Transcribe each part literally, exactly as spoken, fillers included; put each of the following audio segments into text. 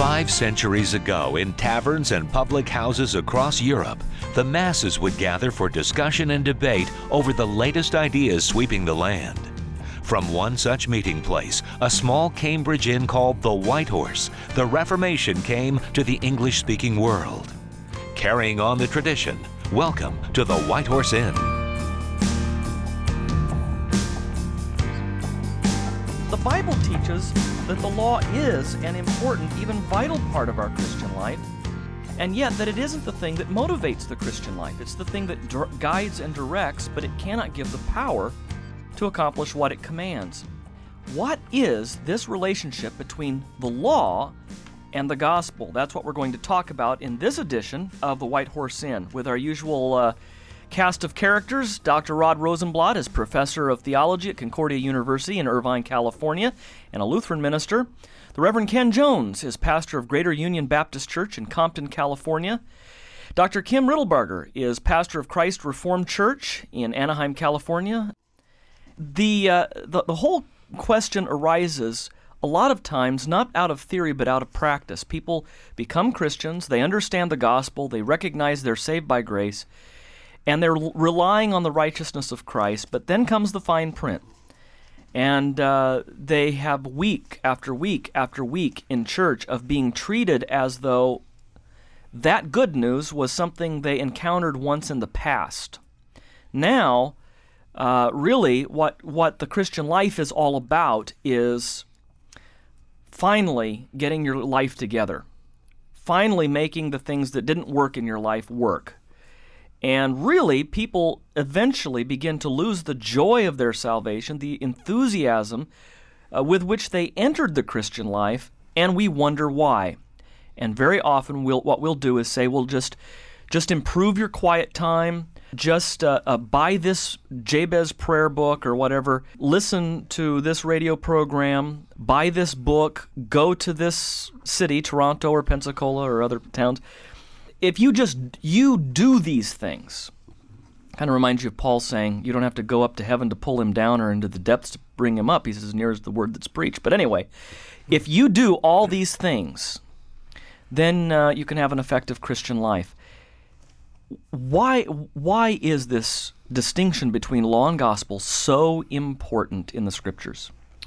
Five centuries ago, in taverns and public houses across Europe, the masses would gather for discussion and debate over the latest ideas sweeping the land. From one such meeting place, a small Cambridge inn called the White Horse, the Reformation came to the English-speaking world. Carrying on the tradition, welcome to the White Horse Inn. The Bible teaches that the law is an important, even vital part of our Christian life, and yet that it isn't the thing that motivates the Christian life. It's the thing that dr- guides and directs, but it cannot give the power to accomplish what it commands. What is this relationship between the law and the gospel? That's what we're going to talk about in this edition of the White Horse Inn with our usual uh, cast of characters. Doctor Rod Rosenblatt is professor of theology at Concordia University in Irvine, California, and a Lutheran minister. The Reverend Ken Jones is pastor of Greater Union Baptist Church in Compton, California. Doctor Kim Riddlebarger is pastor of Christ Reformed Church in Anaheim, California. The, uh, the the whole question arises a lot of times not out of theory but out of practice. People become Christians, they understand the gospel, they recognize they're saved by grace, and they're relying on the righteousness of Christ, but then comes the fine print. And uh, they have week after week after week in church of being treated as though that good news was something they encountered once in the past. Now, uh, really, what, what the Christian life is all about is finally getting your life together, finally making the things that didn't work in your life work. And really, people eventually begin to lose the joy of their salvation, the enthusiasm uh, with which they entered the Christian life, and we wonder why. And very often, we'll, what we'll do is say, well, just, just improve your quiet time, just uh, uh, buy this Jabez prayer book or whatever, listen to this radio program, buy this book, go to this city, Toronto or Pensacola or other towns. If you just, you do these things, kind of reminds you of Paul saying, you don't have to go up to heaven to pull him down or into the depths to bring him up. He says, near is the word that's preached. But anyway, if you do all these things, then uh, you can have an effective Christian life. Why, why is this distinction between law and gospel so important in the Scriptures?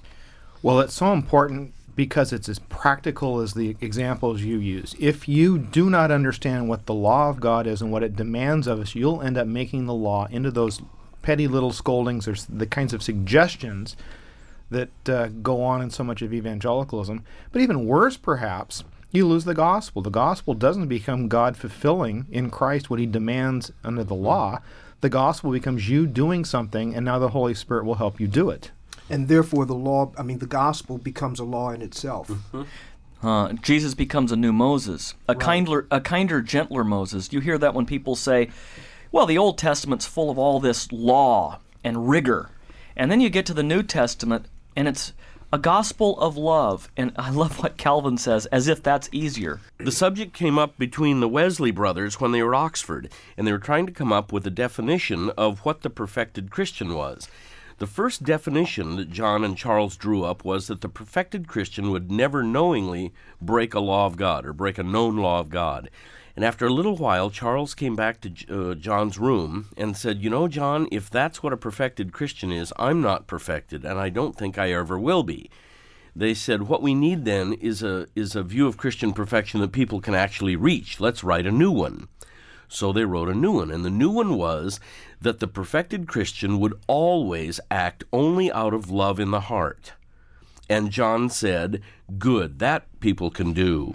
Well, it's so important because it's as practical as the examples you use. If you do not understand what the law of God is and what it demands of us, you'll end up making the law into those petty little scoldings or the kinds of suggestions that uh, go on in so much of evangelicalism. But even worse, perhaps, you lose the gospel. The gospel doesn't become God fulfilling in Christ what he demands under the law. The gospel becomes you doing something, and now the Holy Spirit will help you do it. And therefore the law, I mean, the gospel becomes a law in itself. Mm-hmm. Uh, Jesus becomes a new Moses, a right. kinder, a kinder, gentler Moses. You hear that when people say, well, the Old Testament's full of all this law and rigor. And then you get to the New Testament, and it's a gospel of love. And I love what Calvin says, as if that's easier. The subject came up between the Wesley brothers when they were at Oxford, and they were trying to come up with a definition of what the perfected Christian was. The first definition that John and Charles drew up was that the perfected Christian would never knowingly break a law of God or break a known law of God. And after a little while, Charles came back to uh, John's room and said, you know, John, if that's what a perfected Christian is, I'm not perfected, and I don't think I ever will be. They said, what we need then is a is a view of Christian perfection that people can actually reach. Let's write a new one. So they wrote a new one, and the new one was that the perfected Christian would always act only out of love in the heart. And John said, good, that people can do.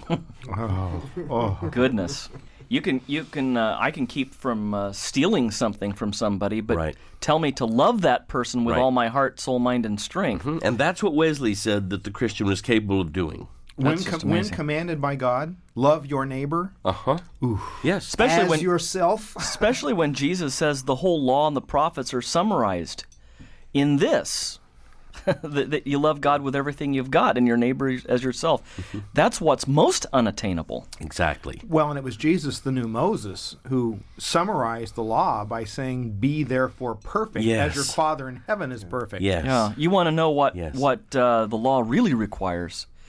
oh, oh. Goodness. You can, you can, uh, I can keep from uh, stealing something from somebody, but right. tell me to love that person with right. all my heart, soul, mind, and strength. Mm-hmm. And that's what Wesley said that the Christian was capable of doing. When, com- when commanded by God, love your neighbor. Uh-huh. Ooh. Yes. Especially As when, yourself. Especially when Jesus says the whole law and the prophets are summarized in this. that, that you love God with everything you've got and your neighbor as yourself. Mm-hmm. That's what's most unattainable. Exactly. Well, and it was Jesus, the new Moses, who summarized the law by saying, be therefore perfect yes. as your Father in heaven is perfect. Yes. Yeah. You want to know what, yes. what uh, the law really requires.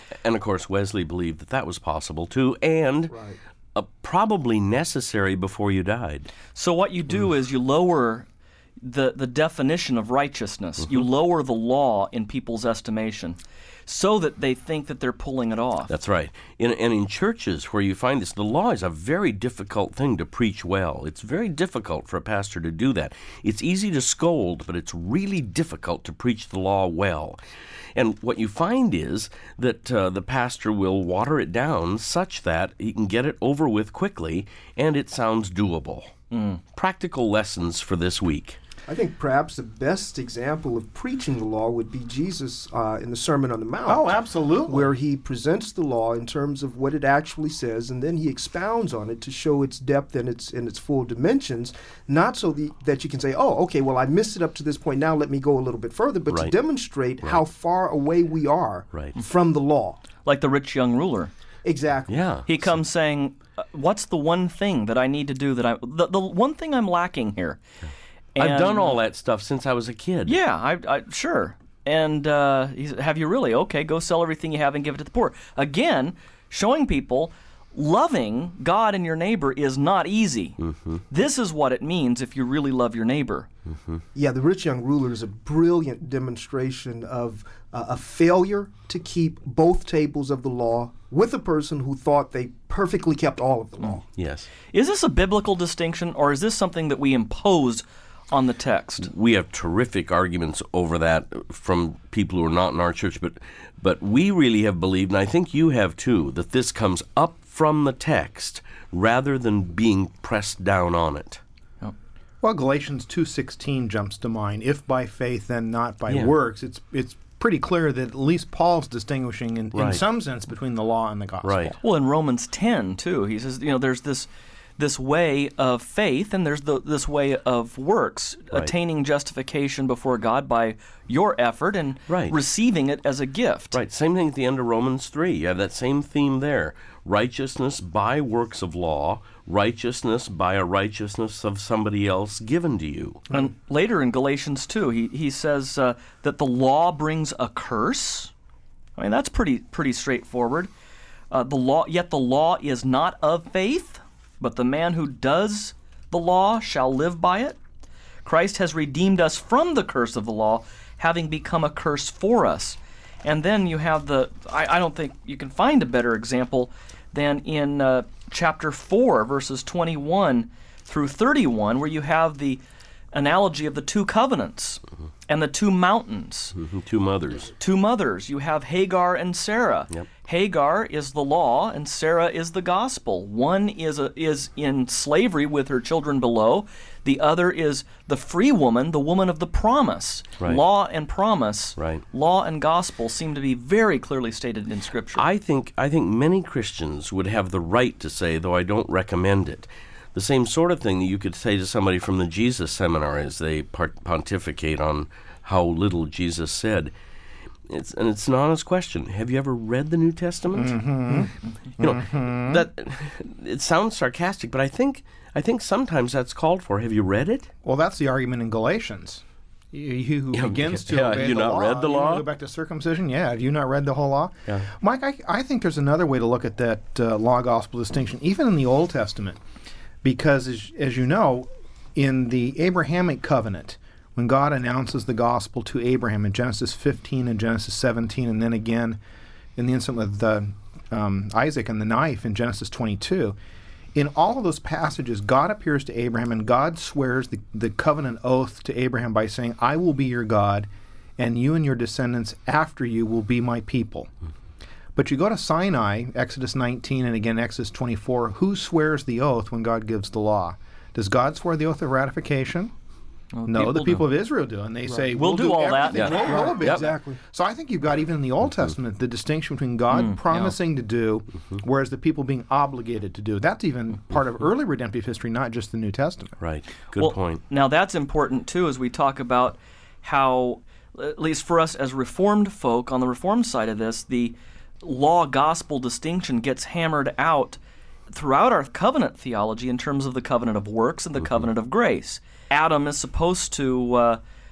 And of course, Wesley believed that that was possible too, and Right. uh, probably necessary before you died. So what you do is you lower the, the definition of righteousness. You lower the law in people's estimation so that they think that they're pulling it off. That's right. In, and in churches where you find this, the law is a very difficult thing to preach well. It's very difficult for a pastor to do that. It's easy to scold, but it's really difficult to preach the law well. And what you find is that uh, the pastor will water it down such that he can get it over with quickly and it sounds doable. Mm. Practical lessons for this week. I think perhaps the best example of preaching the law would be Jesus uh, in the Sermon on the Mount. Oh, absolutely. Where he presents the law in terms of what it actually says, and then he expounds on it to show its depth and its and its full dimensions, not so the, that you can say, oh, okay, well, I missed it up to this point, now let me go a little bit further, but Right. to demonstrate Right. how far away we are Right. from the law. Like the rich young ruler. Exactly. Yeah. He comes saying, uh, what's the one thing that I need to do that I... The, the one thing I'm lacking here. I've And- done all that stuff since I was a kid. Yeah, I, I sure. And uh, he said, have you really? Okay, go sell everything you have and give it to the poor. Again, showing people loving God and your neighbor is not easy. Mm-hmm. This is what it means if you really love your neighbor. Mm-hmm. Yeah, the rich young ruler is a brilliant demonstration of uh, a failure to keep both tables of the law with a person who thought they perfectly kept all of the law. Yes. Is this a biblical distinction, or is this something that we impose on the text? We have terrific arguments over that from people who are not in our church, but but we really have believed, and I think you have too, that this comes up from the text rather than being pressed down on it. Well, Galatians two sixteen jumps to mind. If by faith, then not by Yeah. works. It's it's pretty clear that at least Paul's distinguishing in, in Right. some sense between the law and the gospel. Right. Well, in Romans ten, too, he says, you know, there's this this way of faith and there's the, this way of works, Right. attaining justification before God by your effort and Right. receiving it as a gift. Right. Same thing at the end of Romans three. You have that same theme there. Righteousness by works of law, righteousness by a righteousness of somebody else given to you. And later in Galatians two, he, he says uh, that the law brings a curse. I mean, that's pretty pretty straightforward. Uh, the law, yet the law is not of faith, but the man who does the law shall live by it. Christ has redeemed us from the curse of the law, having become a curse for us. And then you have the, I, I don't think you can find a better example than in uh, chapter four, verses twenty-one through thirty-one, where you have the analogy of the two covenants mm-hmm. and the two mountains. Mm-hmm. Two mothers. Two mothers. You have Hagar and Sarah. Yep. Hagar is the law, and Sarah is the gospel. One is a, is in slavery with her children below. The other is the free woman, the woman of the promise. Right. Law and promise, Right. law and gospel seem to be very clearly stated in Scripture. I think I think many Christians would have the right to say, though I don't recommend it, the same sort of thing that you could say to somebody from the Jesus Seminar as they part- pontificate on how little Jesus said. It's, and it's an honest question. Have you ever read the New Testament? Mm-hmm. You know, Mm-hmm. that it sounds sarcastic, but I think I think sometimes that's called for. Have you read it? Well, that's the argument in Galatians. You, you who Yeah, begins to yeah, obey you the not law. read the you law? wanna go back to circumcision? Yeah. Have you not read the whole law? Yeah. Mike, I, I think there's another way to look at that uh, law-gospel distinction, even in the Old Testament. Because, as, as you know, in the Abrahamic covenant, when God announces the gospel to Abraham in Genesis fifteen and Genesis seventeen, and then again in the incident with uh, um, Isaac and the knife in Genesis twenty-two, in all of those passages, God appears to Abraham and God swears the, the covenant oath to Abraham by saying, I will be your God, and you and your descendants after you will be my people. But you go to Sinai, Exodus nineteen, and again Exodus twenty-four, who swears the oath when God gives the law? Does God swear the oath of ratification? Well, No, the people do. of Israel do, and they say, We'll do all that. everything. Yeah. We'll, we'll obey." Yep. Exactly. So I think you've got, even in the Old Testament, the distinction between God promising to do, whereas the people being obligated to do. That's even part of early redemptive history, not just the New Testament. Right. Good Well, point. Now that's important too, as we talk about how, at least for us as Reformed folk on the Reformed side of this, the law-gospel distinction gets hammered out throughout our covenant theology in terms of the covenant of works and the covenant of grace. Adam is supposed to uh,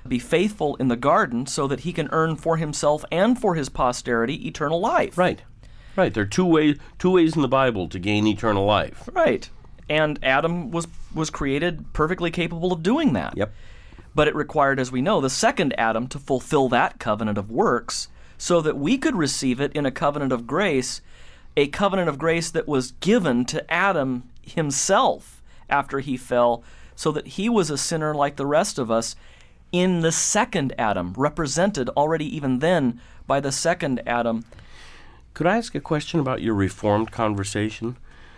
be faithful in the garden so that he can earn for himself and for his posterity eternal life. Right. Right. There are two ways two ways in the Bible to gain eternal life. Right. And Adam was was created perfectly capable of doing that. Yep. But it required, as we know, the second Adam to fulfill that covenant of works so that we could receive it in a covenant of grace, a covenant of grace that was given to Adam himself after he fell, so that he was a sinner like the rest of us in the second Adam, represented already even then by the second Adam. Could I ask a question about your Reformed conversation?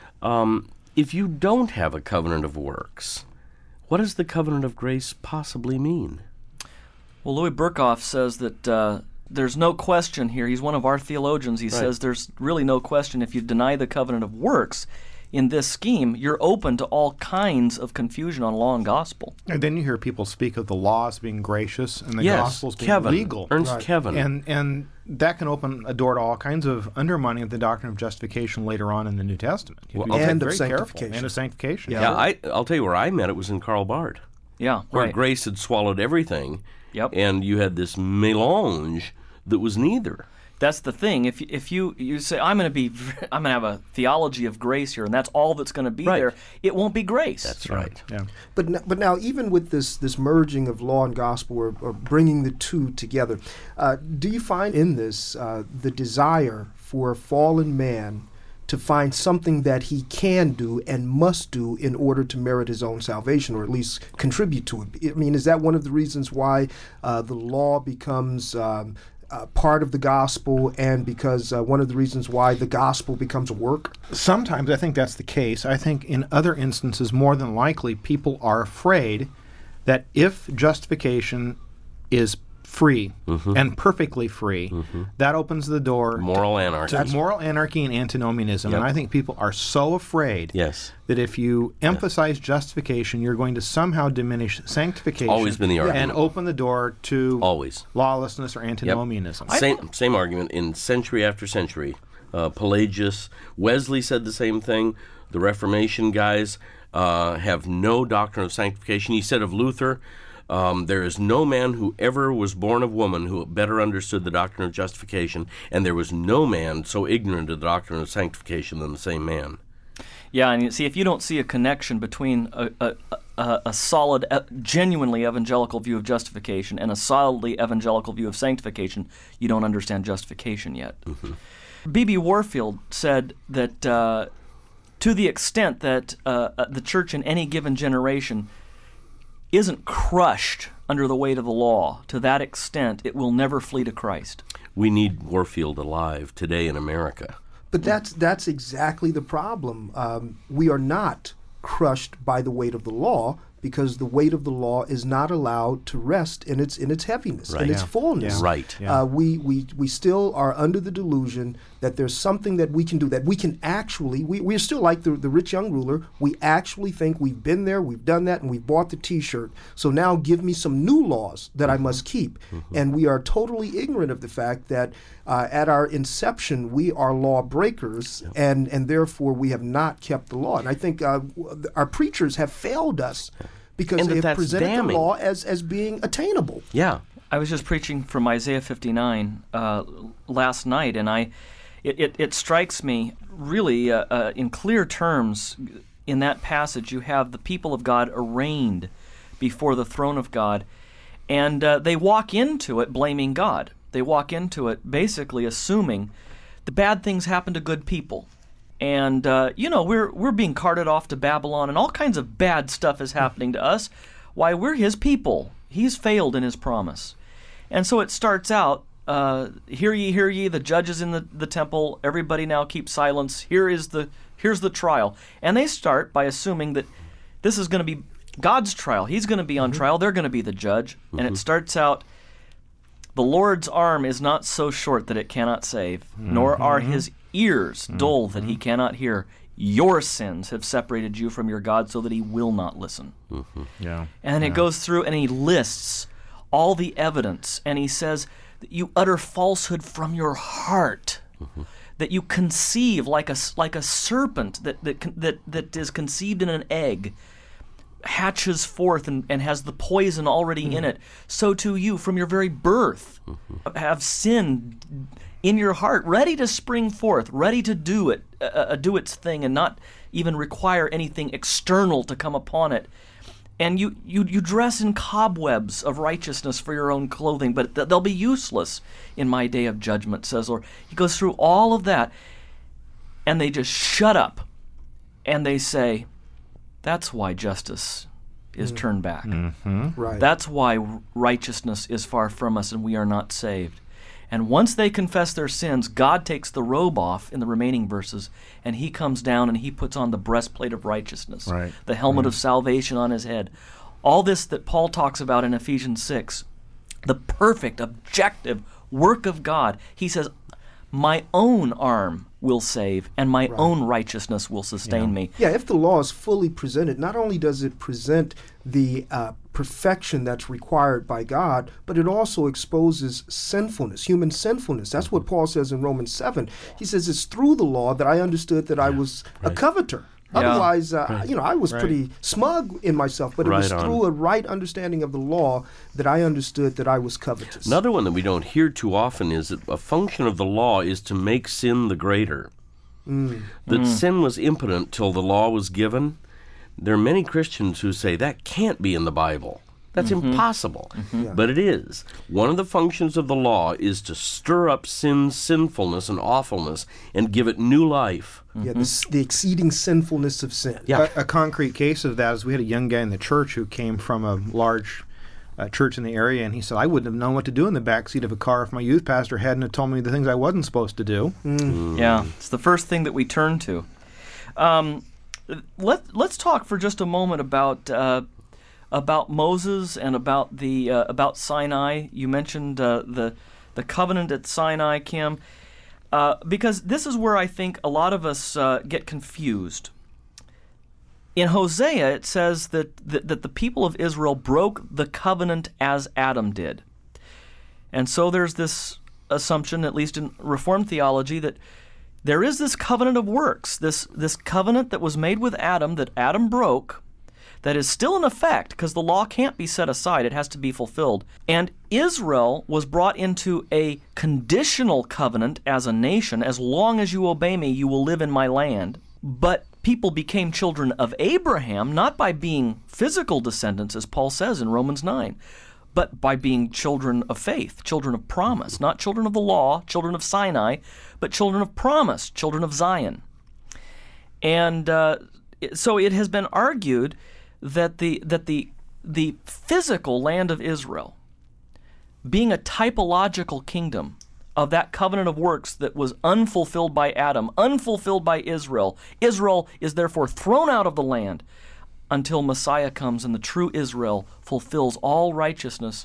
Um, if you don't have a covenant of works, what does the covenant of grace possibly mean? Well, Louis Berkhoff says that uh, there's no question here. He's one of our theologians. He Right. says there's really no question if you deny the covenant of works in this scheme, you're open to all kinds of confusion on law and gospel. And then you hear people speak of the laws being gracious and the Yes, gospels being Kevin, legal. Ernst Right. Kevin. And and that can open a door to all kinds of undermining of the doctrine of justification later on in the New Testament. You Well, have to be and of very careful. sanctification. And of sanctification. yeah, I, I'll tell you where I met it was in Karl Barth, Yeah, where right. grace had swallowed everything, Yep. and you had this melange that was neither. That's the thing. If if you you say I'm going to be I'm going to have a theology of grace here, and that's all that's going to be Right. there, it won't be grace. That's right. Yeah. But n- but now, even with this this merging of law and gospel, or, or bringing the two together, uh, do you find in this uh, the desire for fallen man to find something that he can do and must do in order to merit his own salvation, or at least contribute to it? I mean, is that one of the reasons why uh, the law becomes um, uh, part of the gospel, and because uh, one of the reasons why the gospel becomes a work? Sometimes I think that's the case. I think in other instances, more than likely, people are afraid that if justification is free and perfectly free, that opens the door Moral anarchy. to moral anarchy and antinomianism. Yep. And I think people are so afraid Yes. that if you emphasize justification, you're going to somehow diminish sanctification Always been the argument. and open the door to Always. lawlessness or antinomianism. Same same argument in century after century. Uh, Pelagius, Wesley said the same thing. The Reformation guys uh, have no doctrine of sanctification. He said of Luther, um, there is no man who ever was born of woman who better understood the doctrine of justification, and there was no man so ignorant of the doctrine of sanctification than the same man. Yeah, and you see, if you don't see a connection between a, a, a, a solid, uh, genuinely evangelical view of justification and a solidly evangelical view of sanctification, you don't understand justification yet. B B Warfield said that uh, to the extent that uh, uh, the church in any given generation isn't crushed under the weight of the law, to that extent it will never flee to Christ. We need Warfield alive today in America. But that's that's exactly the problem. Um, we are not crushed by the weight of the law, because the weight of the law is not allowed to rest in its in its heaviness, Right. in its Yeah. fullness. Yeah. Right. Yeah. Uh, we, we we still are under the delusion that there's something that we can do, that we can actually, we, we're still like the, the rich young ruler. We actually think we've been there, we've done that, and we've bought the T-shirt. So now give me some new laws that I must keep. And we are totally ignorant of the fact that uh, at our inception, we are law breakers, and, and therefore we have not kept the law. And I think uh, w- our preachers have failed us because And that they have that's presented damning. the law as, as being attainable. Yeah. I was just preaching from Isaiah fifty-nine uh, last night, and I, it, it, it strikes me really uh, uh, in clear terms. In that passage, you have the people of God arraigned before the throne of God, and uh, they walk into it blaming God. They walk into it basically assuming the bad things happen to good people. And uh, you know, we're we're being carted off to Babylon, and all kinds of bad stuff is happening to us. Why, we're His people. He's failed in His promise. And so it starts out, uh, hear ye, hear ye, the judges in the, the temple, everybody now keep silence. Here is the here's the trial. And they start by assuming that this is going to be God's trial. He's going to be on trial. They're going to be the judge. And it starts out, the Lord's arm is not so short that it cannot save, nor are His ears dull that He cannot hear. Your sins have separated you from your God so that He will not listen. Yeah. And it goes through and He lists all the evidence, and He says that you utter falsehood from your heart, that you conceive like a, like a serpent that, that, that, that is conceived in an egg. hatches forth and, and has the poison already mm. in it, so too you from your very birth mm-hmm. have sin in your heart, ready to spring forth, ready to do it, uh, uh, do its thing, and not even require anything external to come upon it. And you, you, you dress in cobwebs of righteousness for your own clothing, but th- they'll be useless in my day of judgment, says the Lord. He goes through all of that, and they just shut up, and they say, that's why justice is mm. turned back. Mm-hmm. Right. That's why righteousness is far from us, and we are not saved. And once they confess their sins, God takes the robe off in the remaining verses, and he comes down and he puts on the breastplate of righteousness, right. the helmet right. of salvation on his head. All this that Paul talks about in Ephesians six, the perfect, objective work of God. He says, my own arm will save, and my right. own righteousness will sustain yeah. me. Yeah, if the law is fully presented, not only does it present the uh, perfection that's required by God, but it also exposes sinfulness, human sinfulness. That's what Paul says in Romans seven. He says, it's through the law that I understood that yeah. I was right. a coveter. Yeah. Otherwise, uh, right. you know, I was right. pretty smug in myself, but it right was on. through a right understanding of the law that I understood that I was covetous. Another one that we don't hear too often is that a function of the law is to make sin the greater. Mm. That mm. sin was impotent till the law was given. There are many Christians who say that can't be in the Bible. That's mm-hmm. impossible. Mm-hmm. Yeah. But it is. One of the functions of the law is to stir up sin's sinfulness and awfulness and give it new life. Yeah, the, the exceeding sinfulness of sin. Yeah. A, a concrete case of that is we had a young guy in the church who came from a large uh, church in the area, and he said, I wouldn't have known what to do in the backseat of a car if my youth pastor hadn't have told me the things I wasn't supposed to do. Mm. Mm. Yeah, it's the first thing that we turn to. Um, let, let's talk for just a moment about... Uh, about Moses and about the uh, about Sinai. You mentioned uh, the the covenant at Sinai, Kim, uh, because this is where I think a lot of us uh, get confused. In Hosea, it says that, that that the people of Israel broke the covenant as Adam did, and so there's this assumption, at least in Reformed theology, that there is this covenant of works, this this covenant that was made with Adam that Adam broke, that is still in effect because the law can't be set aside. It has to be fulfilled. And Israel was brought into a conditional covenant as a nation. As long as you obey me, you will live in my land. But people became children of Abraham, not by being physical descendants, as Paul says in Romans nine, but by being children of faith, children of promise, not children of the law, children of Sinai, but children of promise, children of Zion. And uh, so it has been argued that the that the the physical land of Israel, being a typological kingdom of that covenant of works that was unfulfilled by Adam, unfulfilled by Israel, Israel is therefore thrown out of the land until Messiah comes and the true Israel fulfills all righteousness.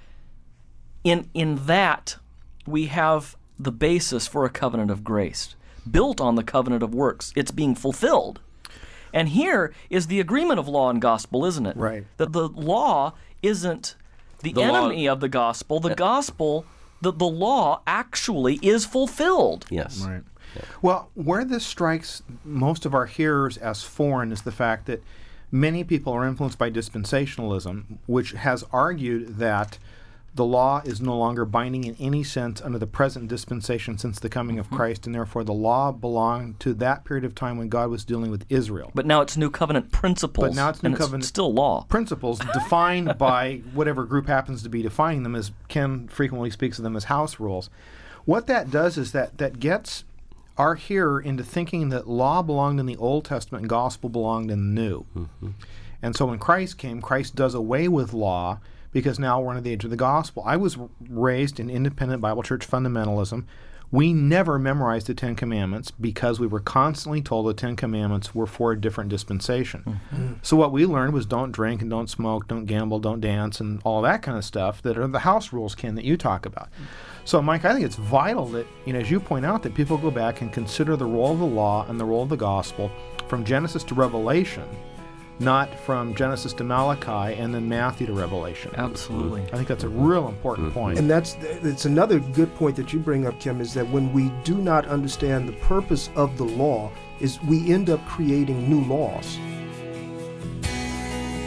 In in that we have the basis for a covenant of grace, built on the covenant of works. It's being fulfilled. And here is the agreement of law and gospel, isn't it? Right. That the law isn't the, The enemy law- of the gospel. The gospel, the, the law actually is fulfilled. Yes. Right. Well, where this strikes most of our hearers as foreign is the fact that many people are influenced by dispensationalism, which has argued that the law is no longer binding in any sense under the present dispensation since the coming of Christ, and therefore the law belonged to that period of time when God was dealing with Israel. But now it's new covenant principles. But now it's new and covenant it's still law. Principles defined by whatever group happens to be defining them, as Kim frequently speaks of them as house rules. What that does is that that gets our hearer into thinking that law belonged in the Old Testament and gospel belonged in the New. Mm-hmm. And so when Christ came, Christ does away with law, because now we're in the age of the gospel. I was raised in independent Bible church fundamentalism. We never memorized the Ten Commandments because we were constantly told the Ten Commandments were for a different dispensation. Mm-hmm. So what we learned was don't drink and don't smoke, don't gamble, don't dance, and all that kind of stuff that are the house rules, Ken, that you talk about. So, Mike, I think it's vital that, you know, as you point out, that people go back and consider the role of the law and the role of the gospel from Genesis to Revelation, not from Genesis to Malachi and then Matthew to Revelation. Absolutely. I think that's a real important point. And that's it's another good point that you bring up, Kim, is that when we do not understand the purpose of the law, is we end up creating new laws.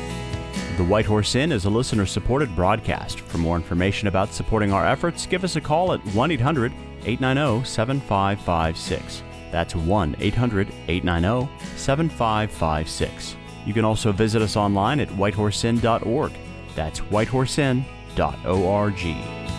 The White Horse Inn is a listener-supported broadcast. For more information about supporting our efforts, give us a call at one eight hundred eight nine zero seven five five six. That's one eight hundred eight nine zero seven five five six. You can also visit us online at white horse inn dot org. That's white horse inn dot org.